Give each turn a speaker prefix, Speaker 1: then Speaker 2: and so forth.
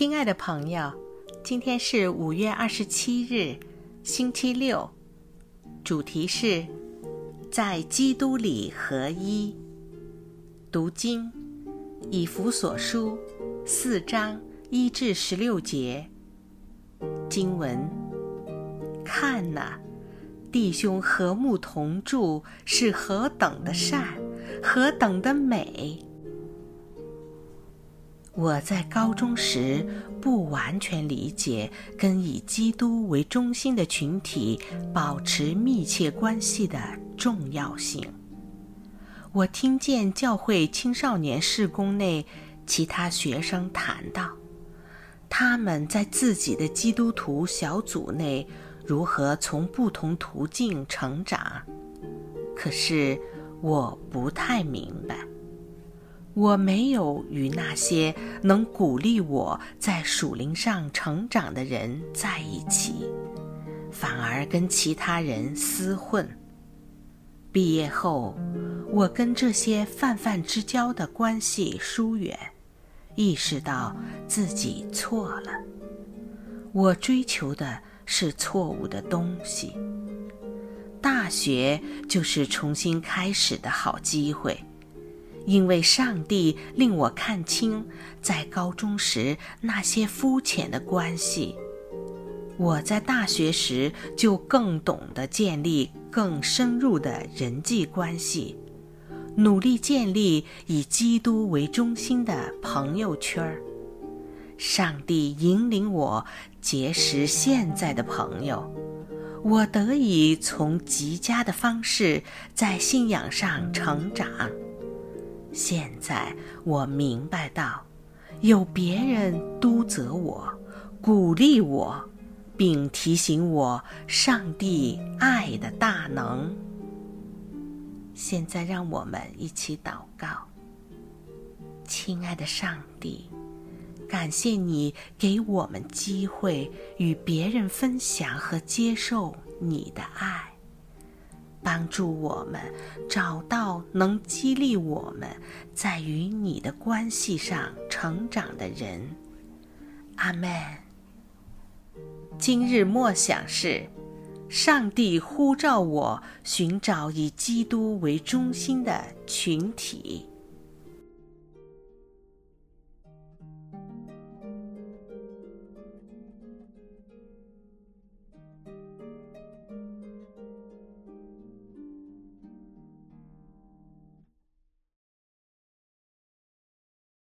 Speaker 1: 亲爱的朋友，今天是5月27日，星期六，主题是在基督里合一。读经，以弗所书4章1至16节。经文：看哪，弟兄和睦同住，是何等的善，何等的美！我在高中时不完全理解跟以基督为中心的群体保持密切关系的重要性。我听见教会青少年事工内其他学生谈到，他们在自己的基督徒小组内如何从不同途径成长。可是我不太明白，我没有与那些能鼓励我在属灵上成长的人在一起，反而跟其他人厮混。毕业后，我跟这些泛泛之交的关系疏远，意识到自己错了。我追求的是错误的东西。大学就是重新开始的好机会，因为上帝令我看清在高中时那些肤浅的关系。我在大学时就更懂得建立更深入的人际关系，努力建立以基督为中心的朋友圈。上帝引领我结识现在的朋友，我得以从极佳的方式在信仰上成长。现在我明白到，有别人督责我，鼓励我，并提醒我上帝爱的大能。现在让我们一起祷告。亲爱的上帝，感谢你给我们机会与别人分享和接受你的爱，帮助我们找到能激励我们在与你的关系上成长的人。阿们。今日默想是，上帝呼召我寻找以基督为中心的群体。